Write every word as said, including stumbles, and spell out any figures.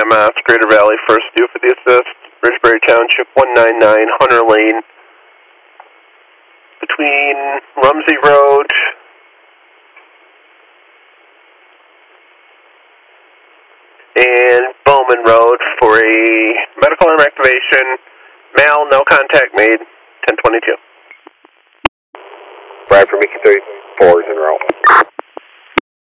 M S, Greater Valley, first due for the assist, Bridgebury Township, one nine nine, Hunter Lane, between Rumsey Road and Bowman Road for a medical arm activation. Male, no contact made, ten twenty-two. Bradford, Mickey thirty-four is en route.